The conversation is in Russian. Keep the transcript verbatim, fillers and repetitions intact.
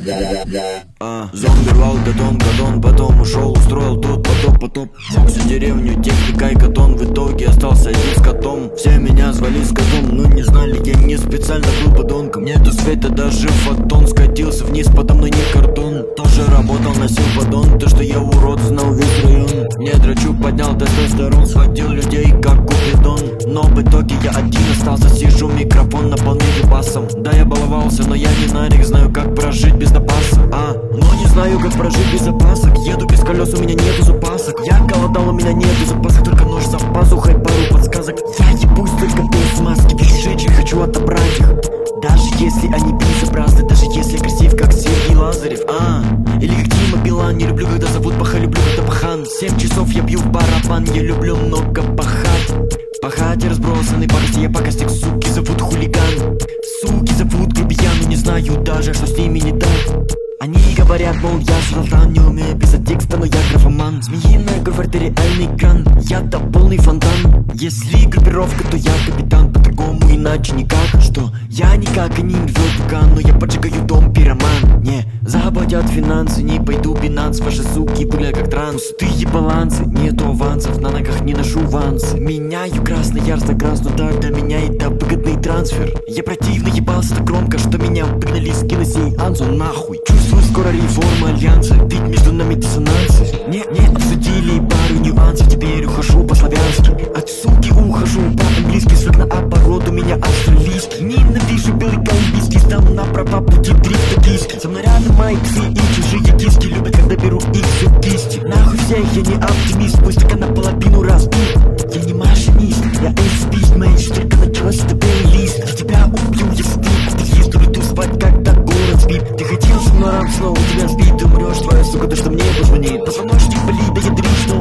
А, зомби рвал датон, гадон, потом ушел, устроил тут потоп, потоп. Всю деревню техникой катон, в итоге остался один с котом. Все меня звали скотом, но не знали, я не специально был подонком. Нету света, даже фотон скатился вниз, подо мной не картон. Тоже работал, носил подон, то что я урод, знал весь район. Не дрочу, поднял тестостерон, схватил людей как купидон. Но в итоге я один остался, сижу, микрофон наполнили басом. Да, я баловался, но я не нарик, знаю как прожить без запаса. А, но не знаю как прожить без запасок. Еду без колес, у меня нету запасок. Я голодал, у меня нету запасок, только нож за пазухой, пару подсказок. Я ебусь только без маски, без женщин, хочу отобрать их. Даже если они безобразны, даже если красив, как Сергей Лазарев. А, или как Дима Билан, не люблю, когда зовут Паха, люблю, когда пахан. Семь часов я бью в барабан, я люблю много пахать. Пахать и разбросанный пакости, я пакостик, суки зовут хулиган. Суки зовут грубиян, но не знаю даже, что с ними не так. Они говорят, мол, я шарлатан, не умею писать текста, но я графоман. Змеиная кровь, артериальный кран, я-то полный фонтан. Если группировка, то я капитан, по-другому иначе никак. Что я никак и не инвертукан, но я поджигаю дом, пироман. Не заботят финансы, не пойду бинанс, ваши суки были как транс. Пустые балансы, нету авансов, на ногах не ношу вансы. Меняю красный ярко-красную, так для меня это выгодный трансфер. Я противно ебался так громко, что меня выгнали с киносеансу нахуй. Чувствую скоро реформа альянса, ведь между нами диссонансы. Не, не обсудили пару нюансов, теперь ухожу по-славянски. От суки ухожу по-английски, свык на оборот у меня австралийский. Ненавижу белый колумбийский, сдам на права пути триста диски. Со мной рядом мои псы и чужие киски, любят, когда беру их все кисти. Нахуй всех, я не оптимист, пусть только наполовину разбит. Я не машинист, я эйс-бист, мэйдж, только началось это плейлист. Я тебя убью, если ты атеист, улету спать, когда город спит. Ты хотел со мной рам, снова у тебя спит, ты умрешь, твоя сука, то что мне позвонит. Позвоночник болит, да я дрищ, но